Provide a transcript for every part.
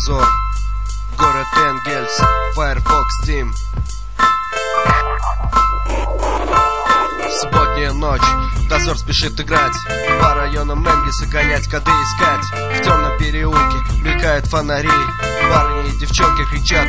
дозор. Город Энгельс, Firefox Team. Субботняя ночь, дозор спешит играть, по районам Энгельса гонять, коды искать. В темном переулке мелькают фонари, парни и девчонки кричат: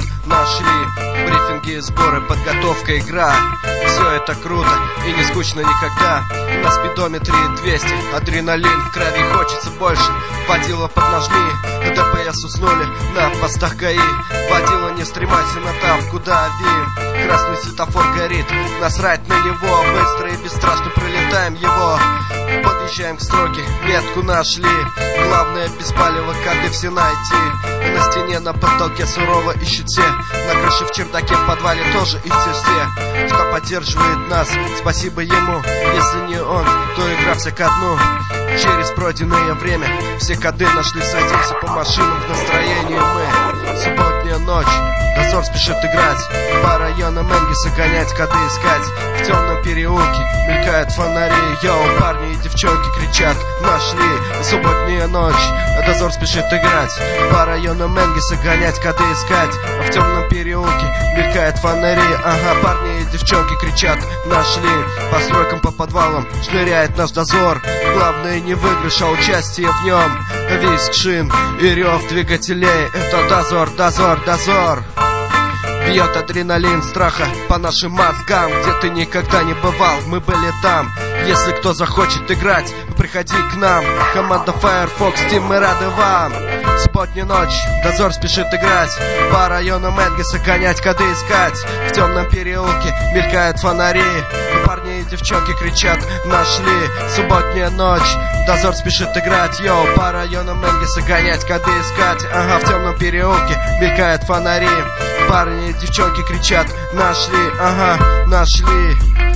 нашли. Брифинги, сборы, подготовка, игра. Все это круто и не скучно никогда. На спидометре 200, адреналин в крови, хочется больше. Водила поднажми, ДПС уснули на постах ГАИ. Водила, не стремайся на тавку, дави. Красный светофор горит, насрать на него. Быстро и бесстрашно пролетаем его. Подъезжаем к строке, метку нашли. Главное, без палева коды все найти. На стене, на потолке сурово ищут все. На крыше, в чердаке, в подвале тоже ищут все. Кто поддерживает нас, спасибо ему. Если не он, то игра вся ко дну. Через пройденное время все коды нашли, садимся по машинам, в настроении мы. Субботняя ночь, дозор спешит играть, по районам Энгельса гонять, коды искать. В темном переулке мелькают фонари, йоу, парни и девчонки кричат: нашли. Субботняя ночь, дозор спешит играть, по районам Энгельса гонять, коды искать. В темном переулке мелькают фонари, ага, парни и девчонки кричат: нашли. По стройкам, по подвалам шныряет наш дозор. Главное не выигрыш, а участие в нем. Визг шин и рев двигателей — это дозор, дозор, дозор. Бьет адреналин страха по нашим мозгам. Где ты никогда не бывал, мы были там. Если кто захочет играть, приходи к нам. Команда Firefox Team, мы рады вам. Субботняя ночь, дозор спешит играть, по районам Энгельса гонять, коды искать. В темном переулке мелькают фонари, парни и девчонки кричат: нашли. Субботняя ночь, дозор спешит играть, йоу, по районам Энгельса гонять, коды искать. Ага, в темном переулке мелькают фонари, парни и девчонки кричат: нашли, ага, нашли.